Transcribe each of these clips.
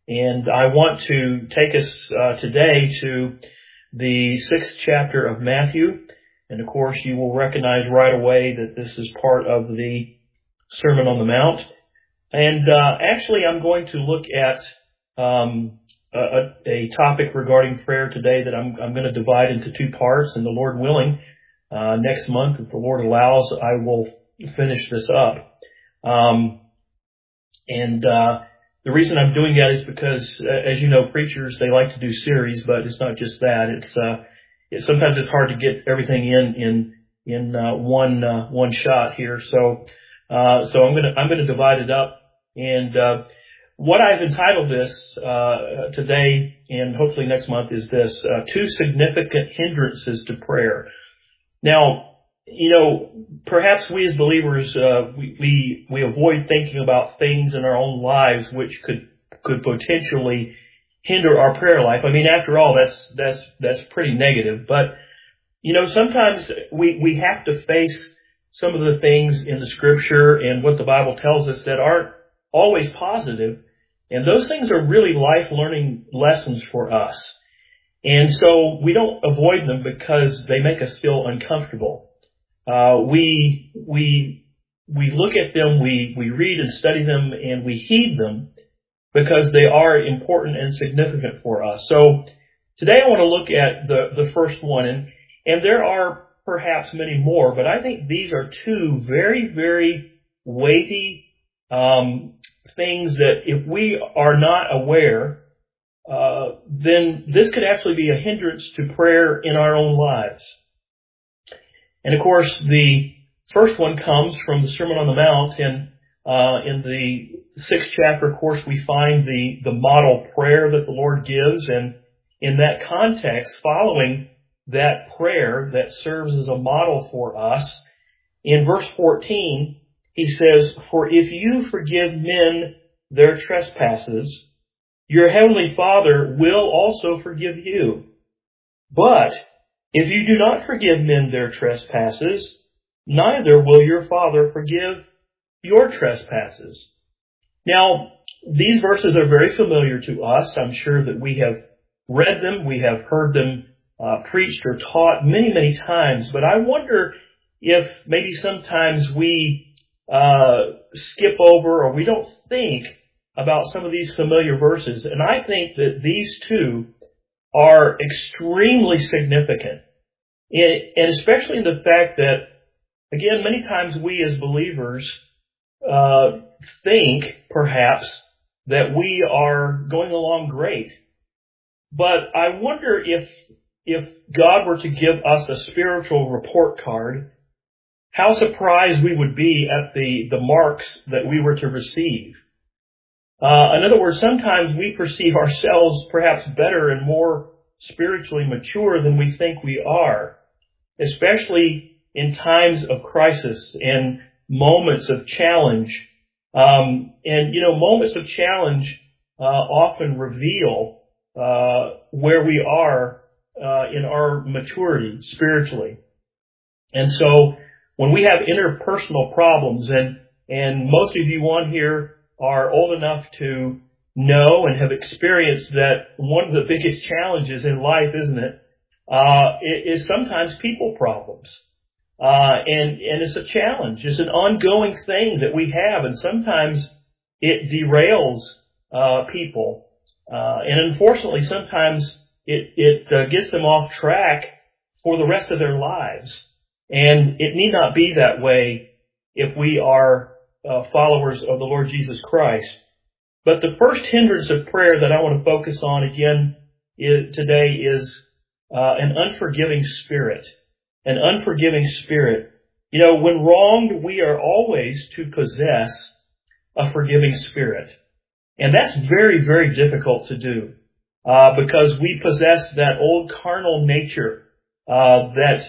And I want to take us today to the 6th chapter of Matthew. And of course, you will recognize right away that this is part of the Sermon on the Mount. And actually, I'm going to look at a topic regarding prayer today that I'm going to divide into two parts. And the Lord willing, next month, if the Lord allows, I will finish this up. The reason I'm doing that is because, as you know, preachers, they like to do series, but it's not just that. Sometimes it's hard to get everything in one shot here. So I'm gonna divide it up. And what I've entitled this today and hopefully next month is this: two significant hindrances to prayer. Now, you know, perhaps we as believers, we avoid thinking about things in our own lives which could potentially hinder our prayer life. I mean, after all, that's pretty negative. But, you know, sometimes we have to face some of the things in the Scripture and what the Bible tells us that aren't always positive. And those things are really life learning lessons for us. And so we don't avoid them because they make us feel uncomfortable. We look at them, we read and study them, and we heed them because they are important and significant for us. So today I want to look at the first one, and there are perhaps many more, but I think these are two very, very weighty things that if we are not aware, then this could actually be a hindrance to prayer in our own lives. And of course, the first one comes from the Sermon on the Mount, and in the 6th chapter, of course, we find the model prayer that the Lord gives, and in that context, following that prayer that serves as a model for us, in verse 14, he says, "For if you forgive men their trespasses, your heavenly Father will also forgive you. But if you do not forgive men their trespasses, neither will your Father forgive your trespasses." Now, these verses are very familiar to us. I'm sure that we have read them, we have heard them preached or taught many, many times. But I wonder if maybe sometimes we skip over or we don't think about some of these familiar verses. And I think that these two are extremely significant, and especially in the fact that, again, many times we as believers think perhaps that we are going along great. But I wonder if God were to give us a spiritual report card, how surprised we would be at the marks that we were to receive. In other words, sometimes we perceive ourselves perhaps better and more spiritually mature than we think we are, especially in times of crisis and moments of challenge. And, you know, moments of challenge often reveal where we are in our maturity spiritually. And so when we have interpersonal problems, and most of you on here are old enough to know and have experienced that one of the biggest challenges in life, isn't it, is sometimes people problems. And it's a challenge. It's an ongoing thing that we have, and sometimes it derails people. And unfortunately, sometimes it gets them off track for the rest of their lives. And it need not be that way if we are followers of the Lord Jesus Christ. But the first hindrance of prayer that I want to focus on again today is an unforgiving spirit. An unforgiving spirit. You know, when wronged, we are always to possess a forgiving spirit. And that's very, very difficult to do because we possess that old carnal nature that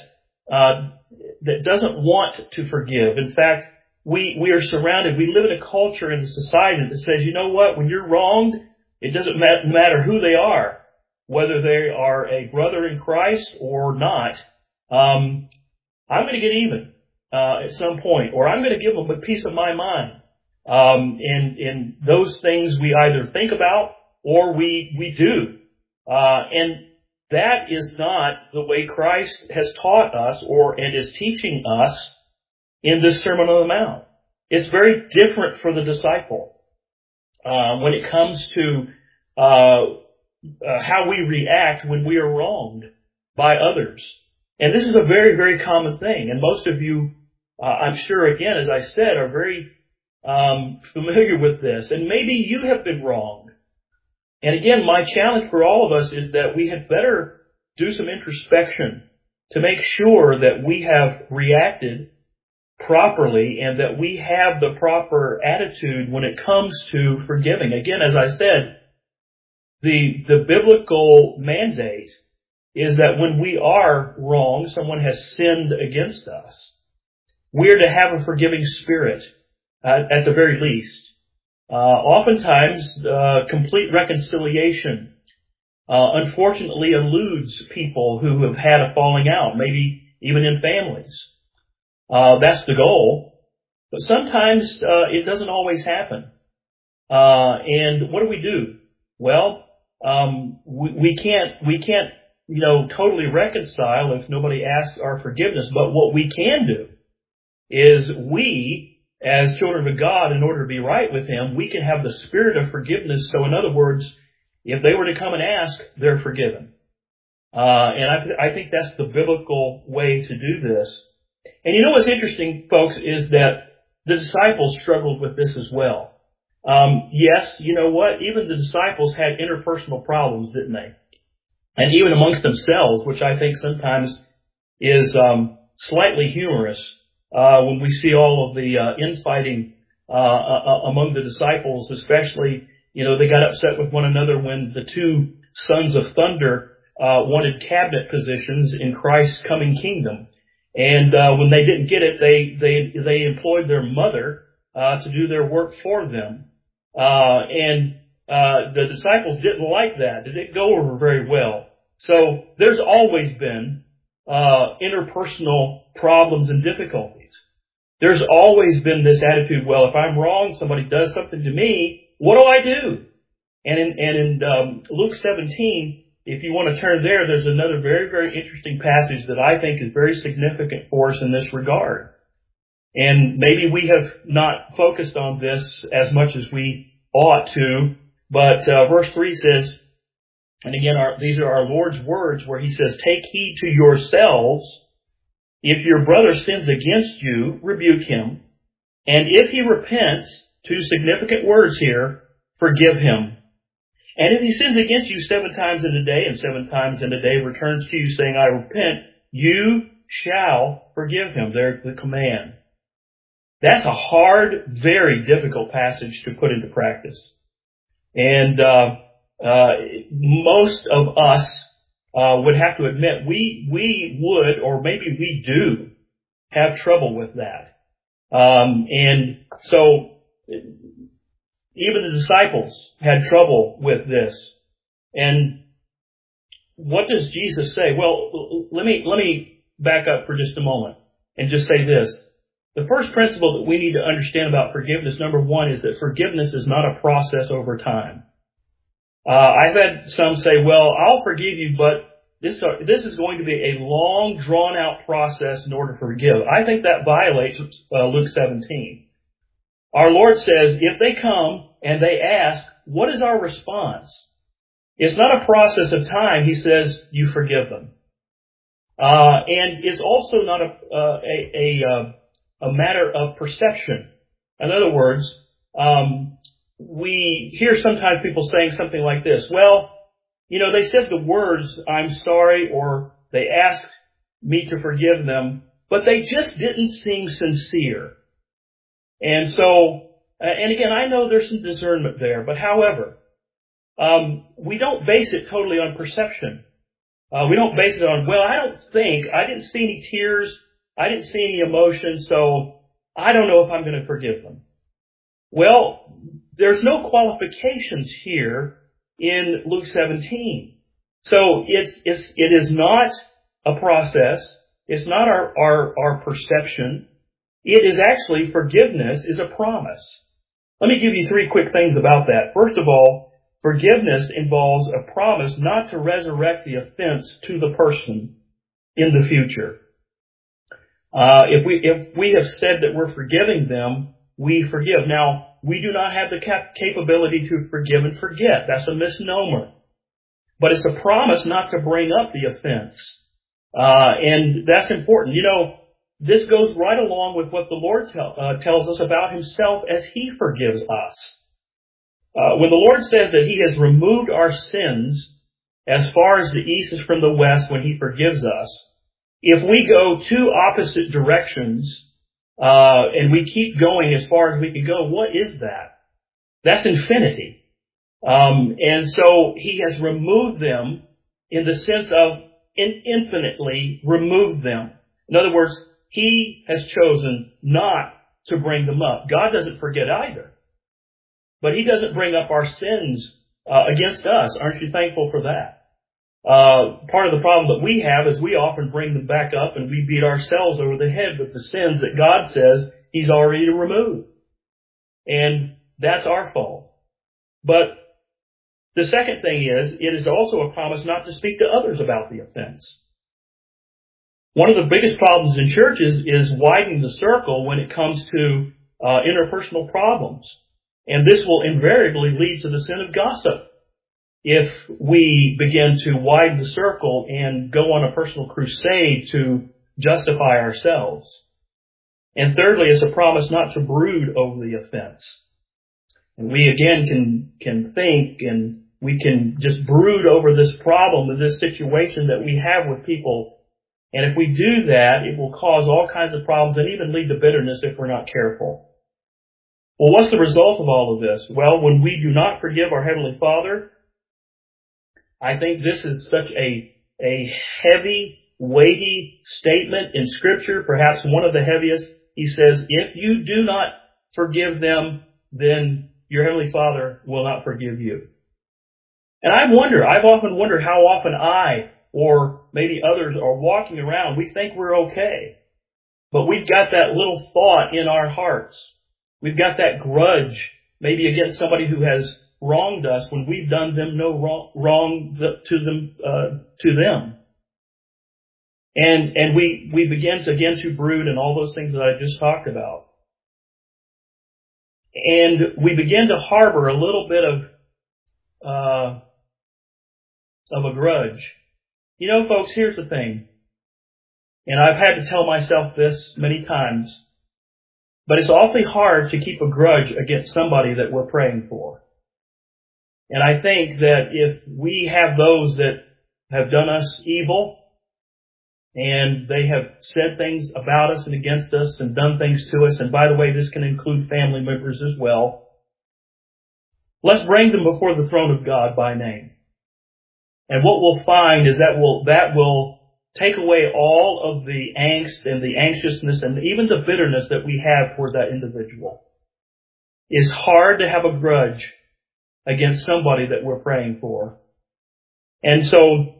doesn't want to forgive. In fact, we are surrounded. We live in a culture and a society that says, you know what, when you're wronged, it doesn't matter who they are, whether they are a brother in Christ or not. I'm going to get even at some point, or I'm going to give them a piece of my mind. And those things we either think about or we do. And that is not the way Christ has taught us and is teaching us in this Sermon on the Mount. It's very different for the disciple when it comes to how we react when we are wronged by others. And this is a very, very common thing. And most of you, I'm sure, again, as I said, are very familiar with this. And maybe you have been wronged. And again, my challenge for all of us is that we had better do some introspection to make sure that we have reacted properly and that we have the proper attitude when it comes to forgiving. Again, as I said, the biblical mandate is that when we are wrong, someone has sinned against us, we're to have a forgiving spirit at the very least. Oftentimes, complete reconciliation unfortunately eludes people who have had a falling out, maybe even in families. That's the goal. But sometimes it doesn't always happen. And what do? Well, we can't totally reconcile if nobody asks our forgiveness. But what we can do is we, as children of God, in order to be right with Him, we can have the spirit of forgiveness. So in other words, if they were to come and ask, they're forgiven. And I think that's the biblical way to do this. And you know what's interesting, folks, is that the disciples struggled with this as well. Yes, you know what? Even the disciples had interpersonal problems, didn't they? And even amongst themselves, which I think sometimes is slightly humorous when we see all of the infighting among the disciples, especially, they got upset with one another when the two sons of thunder wanted cabinet positions in Christ's coming kingdom. And when they didn't get it, they employed their mother to do their work for them. And the disciples didn't like that. It didn't go over very well. So there's always been interpersonal problems and difficulties. There's always been this attitude, well, if I'm wrong, somebody does something to me, what do I do? And in Luke 17, if you want to turn there's another very, very interesting passage that I think is very significant for us in this regard. And maybe we have not focused on this as much as we ought to, but verse 3 says, and again, these are our Lord's words where He says, take heed to yourselves. If your brother sins against you, rebuke him. And if he repents, two significant words here, forgive him. And if he sins against you 7 times in a day, and 7 times in a day returns to you saying, I repent, you shall forgive him. There's the command. That's a hard, very difficult passage to put into practice. And most of us would have to admit we would, or maybe we do, have trouble with that. And so even the disciples had trouble with this. And what does Jesus say? Well, let me back up for just a moment and just say this. The first principle that we need to understand about forgiveness, number one, is that forgiveness is not a process over time. I've had some say, well, I'll forgive you, but this is going to be a long, drawn-out process in order to forgive. I think that violates Luke 17. Our Lord says, if they come and they ask, what is our response? It's not a process of time. He says, you forgive them. And it's also not a matter of perception. In other words, we hear sometimes people saying something like this. Well, they said the words, I'm sorry, or they asked me to forgive them, but they just didn't seem sincere. And so, and again, I know there's some discernment there, but however, we don't base it totally on perception. We don't base it on, well, I didn't see any tears, I didn't see any emotion, so I don't know if I'm going to forgive them. Well, there's no qualifications here in Luke 17. So it is not a process. It's not our perception. It is actually, forgiveness is a promise. Let me give you 3 quick things about that. First of all, forgiveness involves a promise not to resurrect the offense to the person in the future. If we have said that we're forgiving them, we forgive. Now, we do not have the capability to forgive and forget. That's a misnomer. But it's a promise not to bring up the offense. And that's important. You know, this goes right along with what the Lord tells us about Himself as He forgives us. When the Lord says that He has removed our sins as far as the east is from the west when He forgives us, if we go two opposite directions, and we keep going as far as we can go, what is that? That's infinity. And so He has removed them in the sense of infinitely removed them. In other words, He has chosen not to bring them up. God doesn't forget either. But He doesn't bring up our sins against us. Aren't you thankful for that? Part of the problem that we have is we often bring them back up and we beat ourselves over the head with the sins that God says He's already removed. And that's our fault. But the second thing is, it is also a promise not to speak to others about the offense. One of the biggest problems in churches is widening the circle when it comes to interpersonal problems. And this will invariably lead to the sin of gossip if we begin to widen the circle and go on a personal crusade to justify ourselves. And thirdly, it's a promise not to brood over the offense. And we again can think and we can just brood over this problem and this situation that we have with people. And if we do that, it will cause all kinds of problems and even lead to bitterness if we're not careful. Well, what's the result of all of this? Well, when we do not forgive our Heavenly Father, I think this is such a heavy, weighty statement in Scripture, perhaps one of the heaviest. He says, if you do not forgive them, then your Heavenly Father will not forgive you. And I've often wondered how often I, or maybe others, are walking around. We think we're okay, but we've got that little thought in our hearts. We've got that grudge, maybe against somebody who has wronged us when we've done them no wrong to them. And we begin to brood and all those things that I just talked about. And we begin to harbor a little bit of a grudge. You know, folks, here's the thing. And I've had to tell myself this many times. But it's awfully hard to keep a grudge against somebody that we're praying for. And I think that if we have those that have done us evil, and they have said things about us and against us and done things to us, and by the way, this can include family members as well, let's bring them before the throne of God by name. And what we'll find is that will take away all of the angst and the anxiousness and even the bitterness that we have toward that individual. It's hard to have a grudge against somebody that we're praying for. And so,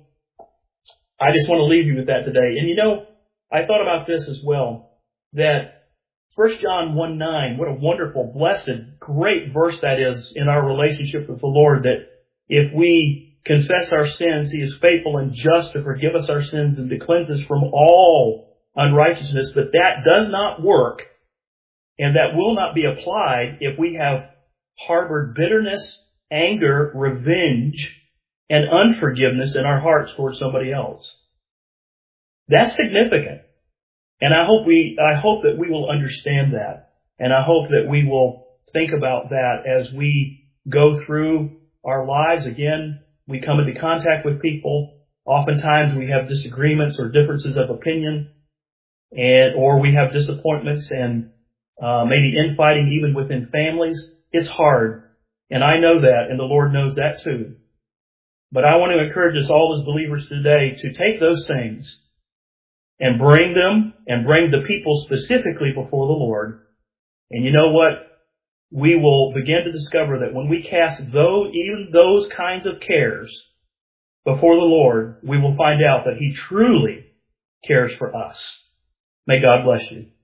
I just want to leave you with that today. And you know, I thought about this as well, that 1 John 1:9, what a wonderful, blessed, great verse that is in our relationship with the Lord, that if we confess our sins, He is faithful and just to forgive us our sins and to cleanse us from all unrighteousness. But that does not work, and that will not be applied if we have harbored bitterness, anger, revenge, and unforgiveness in our hearts towards somebody else. That's significant. And I hope that we will understand that. And I hope that we will think about that as we go through our lives. Again, we come into contact with people. Oftentimes we have disagreements or differences of opinion, or we have disappointments and maybe infighting even within families. It's hard. And I know that, and the Lord knows that too. But I want to encourage us all as believers today to take those things and bring the people specifically before the Lord. And you know what? We will begin to discover that when we cast even those kinds of cares before the Lord, we will find out that He truly cares for us. May God bless you.